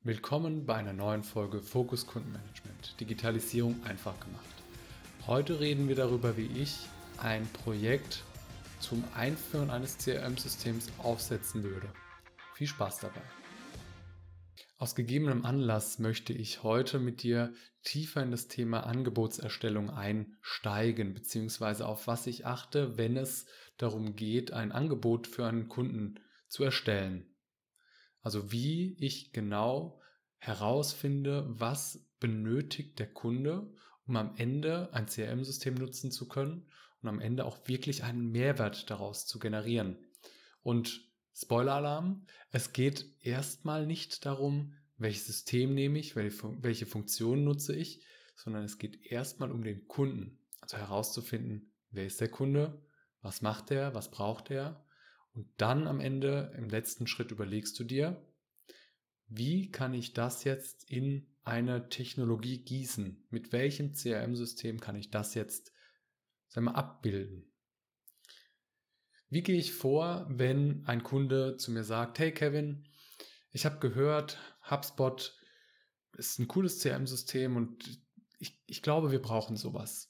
Willkommen bei einer neuen Folge Fokus Kundenmanagement. Digitalisierung einfach gemacht. Heute reden wir darüber, wie ich ein Projekt zum Einführen eines CRM-Systems aufsetzen würde. Viel Spaß dabei. Aus gegebenem Anlass möchte ich heute mit dir tiefer in das Thema Angebotserstellung einsteigen, beziehungsweise auf was ich achte, wenn es darum geht, ein Angebot für einen Kunden zu erstellen. Also wie ich genau herausfinde, was benötigt der Kunde, um am Ende ein CRM-System nutzen zu können und am Ende auch wirklich einen Mehrwert daraus zu generieren. Und Spoiler-Alarm, es geht erstmal nicht darum, welches System nehme ich, welche Funktionen nutze ich, sondern es geht erstmal um den Kunden. Also herauszufinden, wer ist der Kunde, was macht er, was braucht er. Und dann am Ende, im letzten Schritt überlegst du dir, wie kann ich das jetzt in eine Technologie gießen? Mit welchem CRM-System kann ich das jetzt, sagen wir, abbilden? Wie gehe ich vor, wenn ein Kunde zu mir sagt, hey Kevin, ich habe gehört, HubSpot ist ein cooles CRM-System und ich glaube, wir brauchen sowas.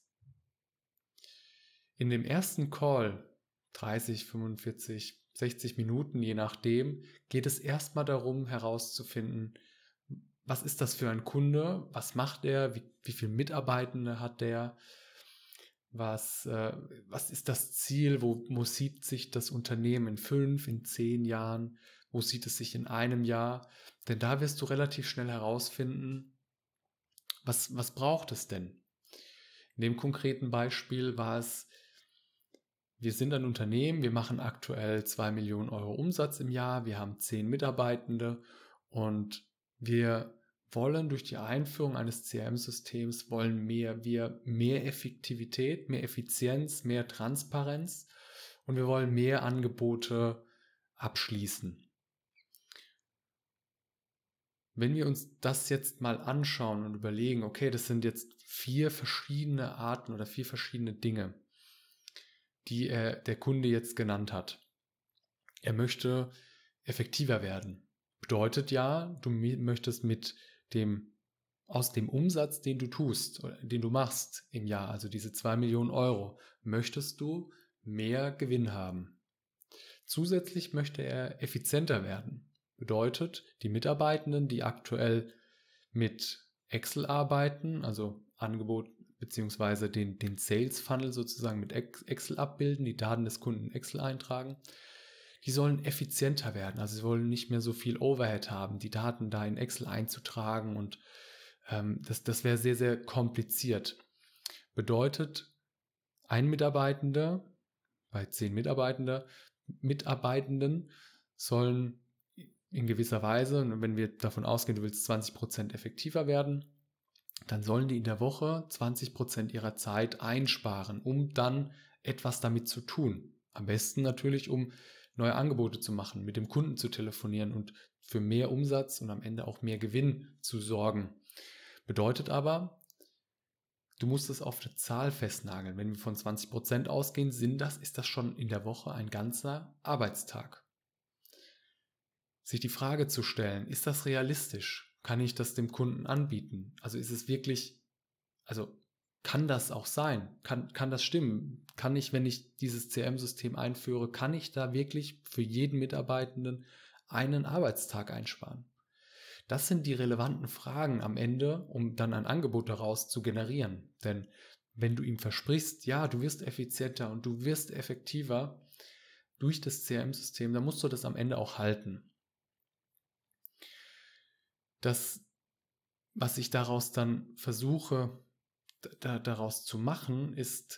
In dem ersten Call, 30, 45, 60 Minuten, je nachdem, geht es erstmal darum herauszufinden, was ist das für ein Kunde, was macht er, wie viele Mitarbeitende hat der, was ist das Ziel, wo sieht sich das Unternehmen in 5, in 10 Jahren, wo sieht es sich in einem Jahr, denn da wirst du relativ schnell herausfinden, was braucht es denn? In dem konkreten Beispiel war es, wir sind ein Unternehmen, wir machen aktuell 2 Millionen Euro Umsatz im Jahr, wir haben 10 Mitarbeitende und wir wollen durch die Einführung eines CRM-Systems wir mehr Effektivität, mehr Effizienz, mehr Transparenz und wir wollen mehr Angebote abschließen. Wenn wir uns das jetzt mal anschauen und überlegen, okay, das sind jetzt 4 verschiedene Arten oder 4 verschiedene Dinge, die der Kunde jetzt genannt hat. Er möchte effektiver werden. Bedeutet ja, du möchtest aus dem Umsatz, den du tust, oder den du machst im Jahr, also diese 2 Millionen Euro, möchtest du mehr Gewinn haben. Zusätzlich möchte er effizienter werden. Bedeutet, die Mitarbeitenden, die aktuell mit Excel arbeiten, also Angebot beziehungsweise den Sales Funnel sozusagen mit Excel abbilden, die Daten des Kunden in Excel eintragen, die sollen effizienter werden. Also sie wollen nicht mehr so viel Overhead haben, die Daten da in Excel einzutragen und das wäre sehr, sehr kompliziert. Bedeutet, ein Mitarbeitender bei 10 Mitarbeitenden sollen in gewisser Weise, und wenn wir davon ausgehen, du willst 20% effektiver werden, dann sollen die in der Woche 20% ihrer Zeit einsparen, um dann etwas damit zu tun. Am besten natürlich, um neue Angebote zu machen, mit dem Kunden zu telefonieren und für mehr Umsatz und am Ende auch mehr Gewinn zu sorgen. Bedeutet aber, du musst es auf eine Zahl festnageln. Wenn wir von 20% ausgehen, ist das schon in der Woche ein ganzer Arbeitstag. Sich die Frage zu stellen, ist das realistisch? Kann ich das dem Kunden anbieten? Also ist es wirklich, also kann das auch sein? Kann das stimmen? Kann ich, wenn ich dieses CRM-System einführe, kann ich da wirklich für jeden Mitarbeitenden einen Arbeitstag einsparen? Das sind die relevanten Fragen am Ende, um dann ein Angebot daraus zu generieren. Denn wenn du ihm versprichst, ja, du wirst effizienter und du wirst effektiver durch das CRM-System, dann musst du das am Ende auch halten. Das, was ich daraus dann versuche, daraus zu machen, ist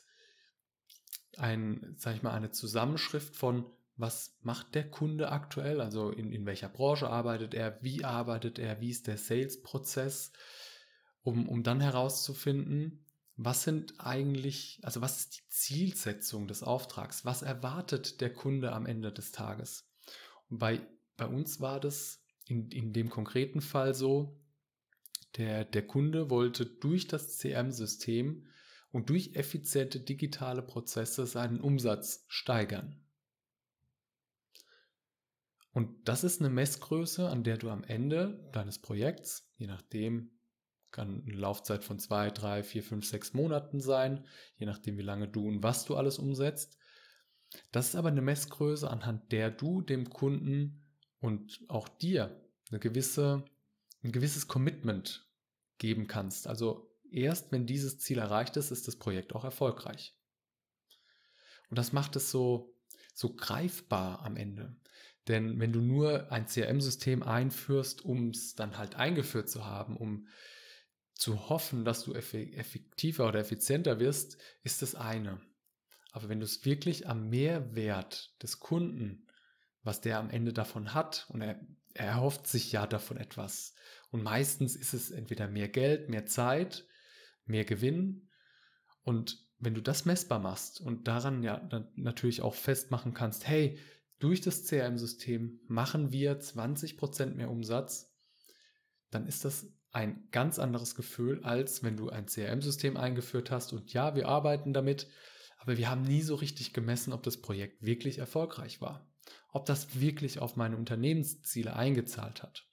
eine Zusammenschrift von, was macht der Kunde aktuell, also in welcher Branche arbeitet er, wie ist der Sales-Prozess, um dann herauszufinden, was ist die Zielsetzung des Auftrags, was erwartet der Kunde am Ende des Tages. Und bei uns war das in dem konkreten Fall so, der Kunde wollte durch das CRM-System und durch effiziente digitale Prozesse seinen Umsatz steigern. Und das ist eine Messgröße, an der du am Ende deines Projekts, je nachdem, kann eine Laufzeit von 2, 3, 4, 5, 6 Monaten sein, je nachdem, wie lange du und was du alles umsetzt. Das ist aber eine Messgröße, anhand der du dem Kunden und auch dir ein gewisses Commitment geben kannst. Also erst wenn dieses Ziel erreicht ist, ist das Projekt auch erfolgreich. Und das macht es so greifbar am Ende. Denn wenn du nur ein CRM-System einführst, um es dann halt eingeführt zu haben, um zu hoffen, dass du effektiver oder effizienter wirst, ist das eine. Aber wenn du es wirklich am Mehrwert des Kunden, was der am Ende davon hat, und er erhofft sich ja davon etwas. Und meistens ist es entweder mehr Geld, mehr Zeit, mehr Gewinn. Und wenn du das messbar machst und daran ja dann natürlich auch festmachen kannst, hey, durch das CRM-System machen wir 20% mehr Umsatz, dann ist das ein ganz anderes Gefühl, als wenn du ein CRM-System eingeführt hast und ja, wir arbeiten damit, aber wir haben nie so richtig gemessen, ob das Projekt wirklich erfolgreich war, ob das wirklich auf meine Unternehmensziele eingezahlt hat.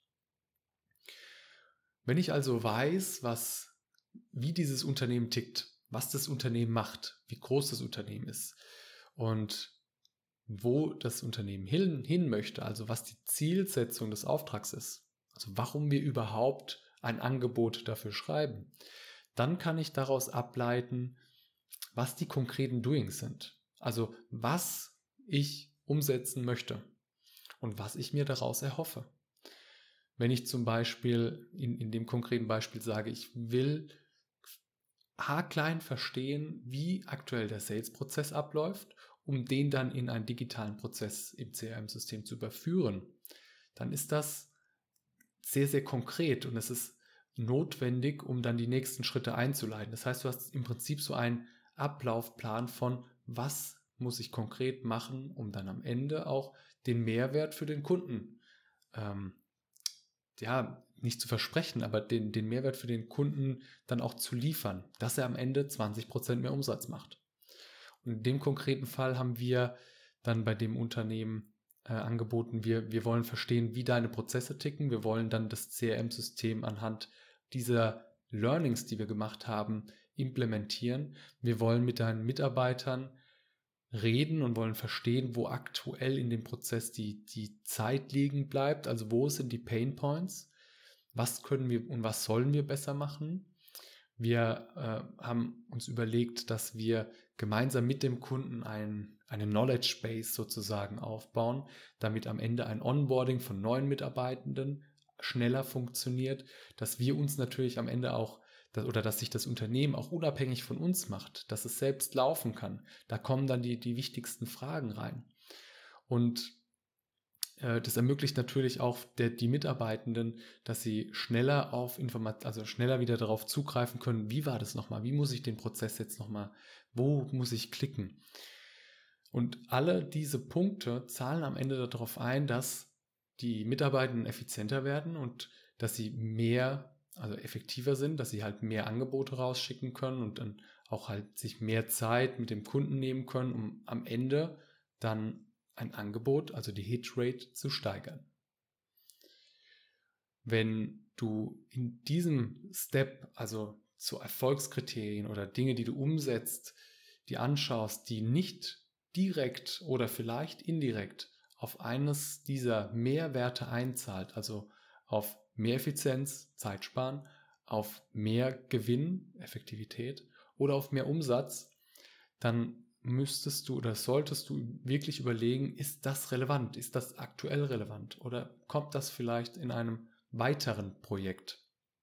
Wenn ich also weiß, wie dieses Unternehmen tickt, was das Unternehmen macht, wie groß das Unternehmen ist und wo das Unternehmen hin möchte, also was die Zielsetzung des Auftrags ist, also warum wir überhaupt ein Angebot dafür schreiben, dann kann ich daraus ableiten, was die konkreten Doings sind, also was ich umsetzen möchte und was ich mir daraus erhoffe. Wenn ich zum Beispiel in dem konkreten Beispiel sage, ich will haarklein verstehen, wie aktuell der Sales-Prozess abläuft, um den dann in einen digitalen Prozess im CRM-System zu überführen, dann ist das sehr, sehr konkret und es ist notwendig, um dann die nächsten Schritte einzuleiten. Das heißt, du hast im Prinzip so einen Ablaufplan von, was muss ich konkret machen, um dann am Ende auch den Mehrwert für den Kunden nicht zu versprechen, aber den Mehrwert für den Kunden dann auch zu liefern, dass er am Ende 20% mehr Umsatz macht. Und in dem konkreten Fall haben wir dann bei dem Unternehmen angeboten, wir wollen verstehen, wie deine Prozesse ticken. Wir wollen dann das CRM-System anhand dieser Learnings, die wir gemacht haben, implementieren. Wir wollen mit deinen Mitarbeitern reden und wollen verstehen, wo aktuell in dem Prozess die Zeit liegen bleibt, also wo sind die Pain Points, was können wir und was sollen wir besser machen. Wir haben uns überlegt, dass wir gemeinsam mit dem Kunden eine Knowledge Base sozusagen aufbauen, damit am Ende ein Onboarding von neuen Mitarbeitenden schneller funktioniert, dass wir uns natürlich am Ende auch dass sich das Unternehmen auch unabhängig von uns macht, dass es selbst laufen kann. Da kommen dann die wichtigsten Fragen rein. Und das ermöglicht natürlich auch die Mitarbeitenden, dass sie schneller schneller wieder darauf zugreifen können, wie war das nochmal, wie muss ich den Prozess jetzt nochmal, wo muss ich klicken. Und alle diese Punkte zahlen am Ende darauf ein, dass die Mitarbeitenden effizienter werden und dass sie effektiver sind, dass sie halt mehr Angebote rausschicken können und dann auch halt sich mehr Zeit mit dem Kunden nehmen können, um am Ende dann ein Angebot, also die Hitrate, zu steigern. Wenn du in diesem Step, also zu Erfolgskriterien oder Dinge, die du umsetzt, die anschaust, die nicht direkt oder vielleicht indirekt auf eines dieser Mehrwerte einzahlt, also auf mehr Effizienz, Zeit sparen, auf mehr Gewinn, Effektivität oder auf mehr Umsatz, dann müsstest du oder solltest du wirklich überlegen, ist das relevant? Ist das aktuell relevant? Oder kommt das vielleicht in einem weiteren Projekt?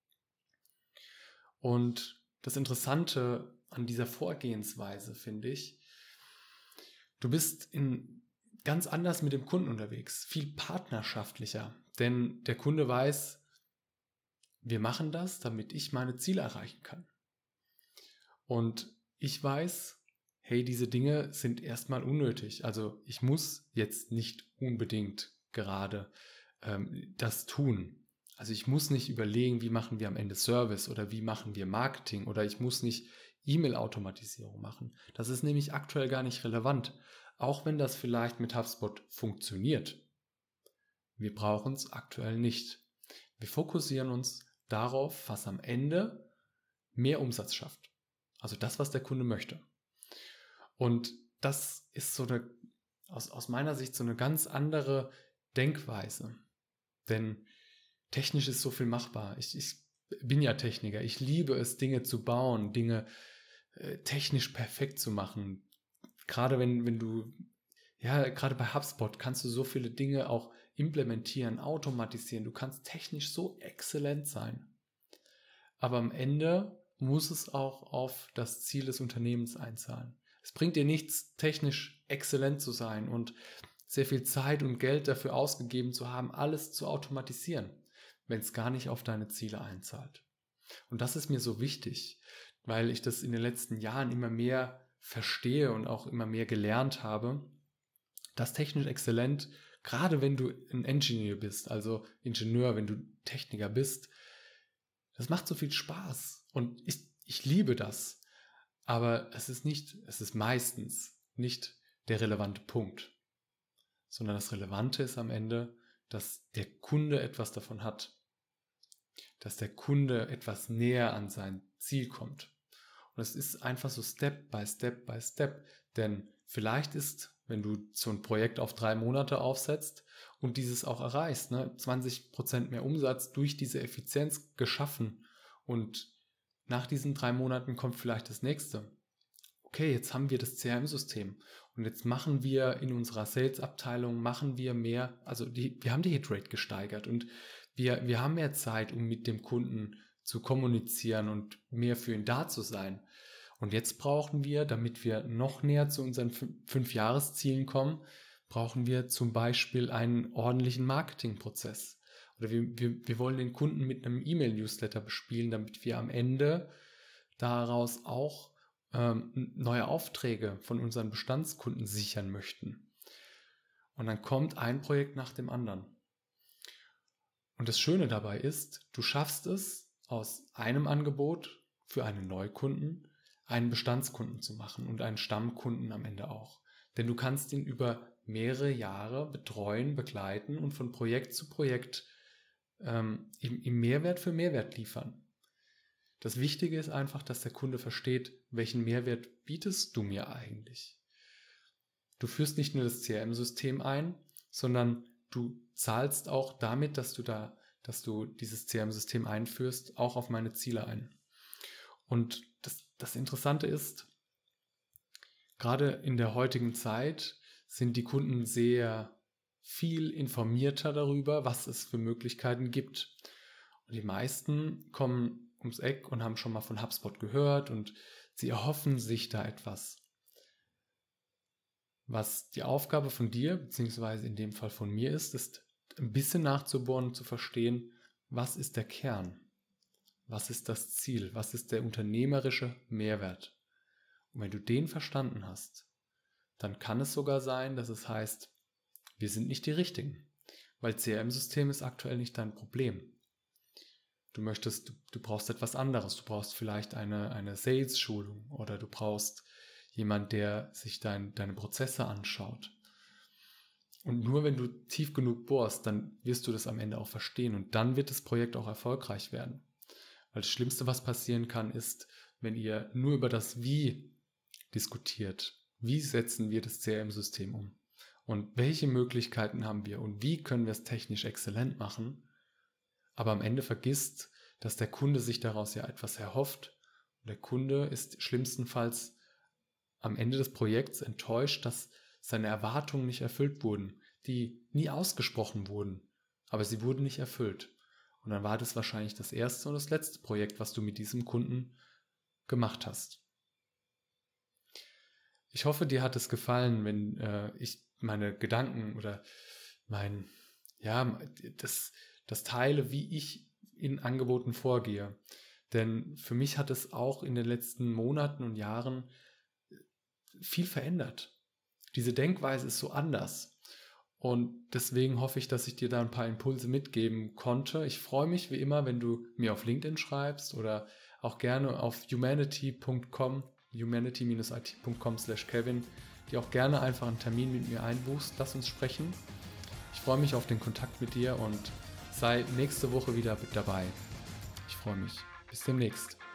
Und das Interessante an dieser Vorgehensweise finde ich, du bist ganz anders mit dem Kunden unterwegs, viel partnerschaftlicher, denn der Kunde weiß, wir machen das, damit ich meine Ziele erreichen kann. Und ich weiß, hey, diese Dinge sind erstmal unnötig. Also ich muss jetzt nicht unbedingt gerade das tun. Also ich muss nicht überlegen, wie machen wir am Ende Service oder wie machen wir Marketing oder ich muss nicht E-Mail-Automatisierung machen. Das ist nämlich aktuell gar nicht relevant. Auch wenn das vielleicht mit HubSpot funktioniert. Wir brauchen es aktuell nicht. Wir fokussieren uns darauf, was am Ende mehr Umsatz schafft. Also das, was der Kunde möchte. Und das ist aus meiner Sicht so eine ganz andere Denkweise. Denn technisch ist so viel machbar. Ich bin ja Techniker. Ich liebe es, Dinge zu bauen, Dinge technisch perfekt zu machen. Gerade wenn du, ja, gerade bei HubSpot kannst du so viele Dinge auch implementieren, automatisieren. Du kannst technisch so exzellent sein. Aber am Ende muss es auch auf das Ziel des Unternehmens einzahlen. Es bringt dir nichts, technisch exzellent zu sein und sehr viel Zeit und Geld dafür ausgegeben zu haben, alles zu automatisieren, wenn es gar nicht auf deine Ziele einzahlt. Und das ist mir so wichtig, weil ich das in den letzten Jahren immer mehr verstehe und auch immer mehr gelernt habe, dass technisch exzellent, gerade wenn du ein Engineer bist, also Ingenieur, wenn du Techniker bist, das macht so viel Spaß und ich liebe das. Aber es ist meistens nicht der relevante Punkt, sondern das Relevante ist am Ende, dass der Kunde etwas davon hat, dass der Kunde etwas näher an sein Ziel kommt. Und es ist einfach so Step by Step by Step, denn vielleicht ist, wenn du so ein Projekt auf 3 Monate aufsetzt und dieses auch erreichst, 20% mehr Umsatz durch diese Effizienz geschaffen und nach diesen 3 Monaten kommt vielleicht das nächste. Okay, jetzt haben wir das CRM-System und jetzt machen wir in unserer Sales-Abteilung mehr, also wir haben die Hitrate gesteigert und wir haben mehr Zeit, um mit dem Kunden zu kommunizieren und mehr für ihn da zu sein. Und jetzt brauchen wir, damit wir noch näher zu unseren 5-Jahres-Zielen kommen, brauchen wir zum Beispiel einen ordentlichen Marketingprozess. Oder wir wollen den Kunden mit einem E-Mail-Newsletter bespielen, damit wir am Ende daraus auch neue Aufträge von unseren Bestandskunden sichern möchten. Und dann kommt ein Projekt nach dem anderen. Und das Schöne dabei ist, du schaffst es, aus einem Angebot für einen Neukunden einen Bestandskunden zu machen und einen Stammkunden am Ende auch. Denn du kannst ihn über mehrere Jahre betreuen, begleiten und von Projekt zu Projekt ihm Mehrwert für Mehrwert liefern. Das Wichtige ist einfach, dass der Kunde versteht, welchen Mehrwert bietest du mir eigentlich. Du führst nicht nur das CRM-System ein, sondern du zahlst auch damit, dass du dieses CRM-System einführst, auch auf meine Ziele ein. Und das Interessante ist, gerade in der heutigen Zeit sind die Kunden sehr viel informierter darüber, was es für Möglichkeiten gibt. Und die meisten kommen ums Eck und haben schon mal von HubSpot gehört und sie erhoffen sich da etwas. Was die Aufgabe von dir, beziehungsweise in dem Fall von mir ist ein bisschen nachzubohren und zu verstehen, was ist der Kern? Was ist das Ziel? Was ist der unternehmerische Mehrwert? Und wenn du den verstanden hast, dann kann es sogar sein, dass es heißt, wir sind nicht die Richtigen, weil CRM-System ist aktuell nicht dein Problem. Du brauchst etwas anderes. Du brauchst vielleicht eine Sales-Schulung oder du brauchst jemanden, der sich deine Prozesse anschaut. Und nur wenn du tief genug bohrst, dann wirst du das am Ende auch verstehen und dann wird das Projekt auch erfolgreich werden. Weil das Schlimmste, was passieren kann, ist, wenn ihr nur über das Wie diskutiert. Wie setzen wir das CRM-System um? Und welche Möglichkeiten haben wir? Und wie können wir es technisch exzellent machen? Aber am Ende vergisst, dass der Kunde sich daraus ja etwas erhofft. Und der Kunde ist schlimmstenfalls am Ende des Projekts enttäuscht, dass seine Erwartungen nicht erfüllt wurden, die nie ausgesprochen wurden, aber sie wurden nicht erfüllt. Und dann war das wahrscheinlich das erste und das letzte Projekt, was du mit diesem Kunden gemacht hast. Ich hoffe, dir hat es gefallen, wenn ich meine Gedanken oder das teile, wie ich in Angeboten vorgehe. Denn für mich hat es auch in den letzten Monaten und Jahren viel verändert. Diese Denkweise ist so anders. Und deswegen hoffe ich, dass ich dir da ein paar Impulse mitgeben konnte. Ich freue mich wie immer, wenn du mir auf LinkedIn schreibst oder auch gerne auf humanity.com, humanity-it.com/Kevin, die auch gerne einfach einen Termin mit mir einbuchst. Lass uns sprechen. Ich freue mich auf den Kontakt mit dir und sei nächste Woche wieder mit dabei. Ich freue mich. Bis demnächst.